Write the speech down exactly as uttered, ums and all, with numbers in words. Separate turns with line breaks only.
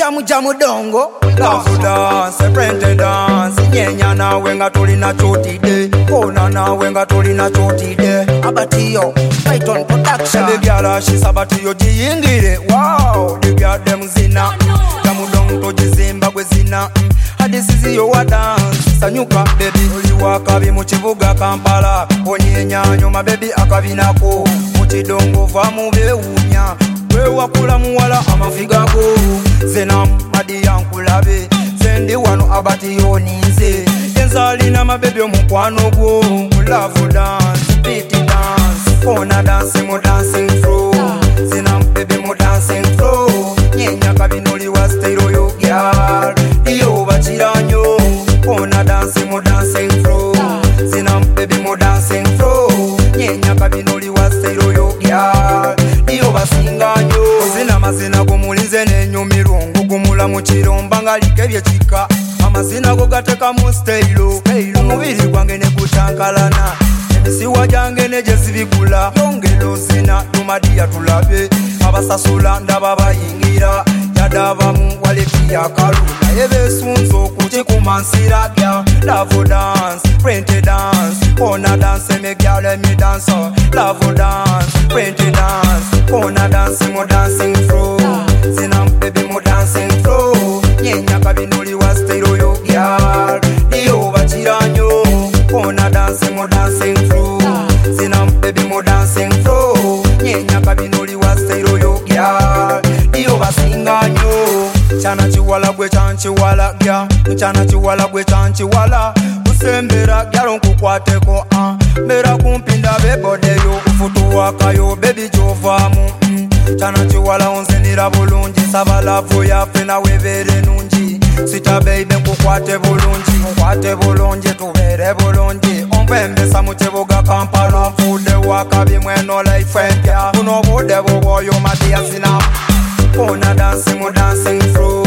jamu jamu dongo.
Love dance, prende dance. Nyenya nawe nga tulina chotide. Kona nawe nga tulina chotide.
Abatiyo, Python production.
The girl she sabatiyo jiyingire. Wow, the girl dem zina. Jamu dongo jizimba gwe zina. Hadisizi yo wa dance. Sanyuka baby, uliwa kabi muchivuga Kampala. Onyenya nyuma baby akabinako. Muchidongo va mubewunya. We wakula muwala amafigago. Zena madi yankulabe. Zendi wano abati yoninze. Enzali na mabebe omukwano gwo. Love dance, pretty dance. Kona dance mo dancing flow. Zena baby mo dancing flow. Nyenya kabinoli wa style yo girl. Iyo bachiranyo. Kona dance mo dancing flow. Zena baby mo dancing flow. Nyenya kabinoli wa style yo girl. Iyo basinganyo. Zina mazina gumulinze nenyumirungu gumula mu kiromba ngalike byekika. Amazina go gateka mu style. Omubiri gwange ne gutankalana. Emisiwa jange ne jezibigula. Yongelo zina tumadi yatulabe. Abasasula ndaba bayingira. Yadaba mu waleti ya kaluna. Yebesunzo kuchikumansira bya. Love dance, prente dance. Kona dance me girl let me dance. Love dance, prente dance. Kona dance mo dancing flow. Zina baby mo dancing flow. Nyenya kabinoli wa style yo girl. Iyo bachiranyo. Kona dance mo dancing flow. Zina baby mo dancing flow. Nyenya kabinoli wa style yo girl. Iyo basinganyo. Chana chiwala gwe chanchiwala gya. Chana chiwala gwe chanchiwala. Usembera gyalo nkukwateko ah. Mera kumpinda bebodeyo. Ufutu wakayo baby jovamu mm. Chana chiwala onzenira bulungi. Saba lavu yafe na webere nungi. Sita baby nkukwate bulungi. Nkwate bulungi tubere bulungi. Ompembesa mu kibuga Kampala. Nfude wakabi mweno life empya. Kuno bude buboyo madiya sina. Kona dance mo dancing flow.